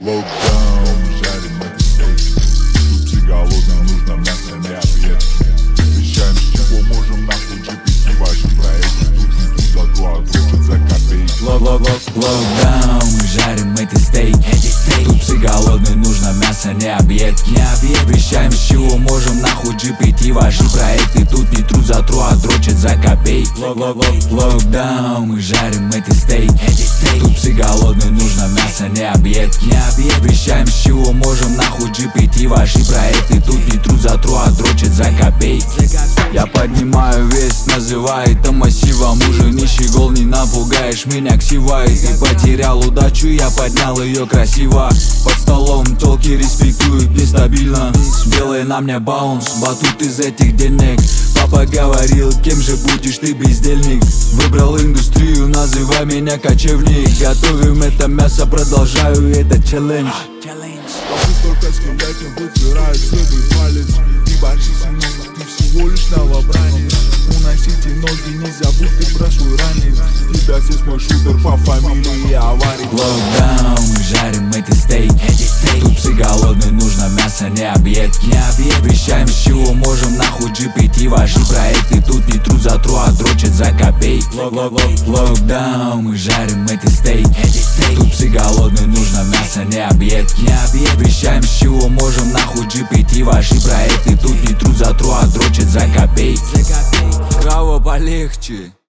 Локдаун, жарим эти стейки. Тут все голодные, нужно мясо, не обед. Вещаем, с чего можем, нахуй GPT. Ваши проекты тут не тут, зато отрубят за копейки. Локдаун, мы жарим эти стейки. Тут все голодные, нужно мясо, не обед. Вещаем, с чего можем, нахуй GPT. Ваши проекты тут не труд, зато отрочат за копейки. Локдаун, мы жарим эти стейки. Тут все голодные, нужно мясо, не обед. Вещаем, с чего можем, нахуй GPT. Ваши проекты тут не труд, зато отрочат за копейки. Я поднимаю вес, называй это массивом. Уже нищий гол, не напугаешь меня ксивой. Ты потерял удачу, я поднял ее красиво. Под столом толки респектуют нестабильно. Белый на мне баунс, батут из этих денег. Папа говорил, кем же будешь ты, бездельник. Выбрал индустрию, называй меня кочевник. Готовим это мясо, продолжаю этот челлендж. Вокруг только скелеты выпирают следует палец. Не борщи со мной, ты всего лишь новобранец. Уносите ноги, не забудь ты про свой ранец. Тебя здесь мой шутер по фамилии Аварий. Локдаун, мы жарим эти стейки. Тут все голодные, нужно мясо, не обед. Вещаем, с чего можем, нахуй GPT. Ваши проекты тут не труд, зато отрочат за копейки. Локдаун, мы жарим эти стейки. Тут все голодные, нужно мясо, не обед. Вещаем, с чего можем, нахуй GPT. Ваши проекты тут не труд, зато отрочат за копейки. Кого полегче.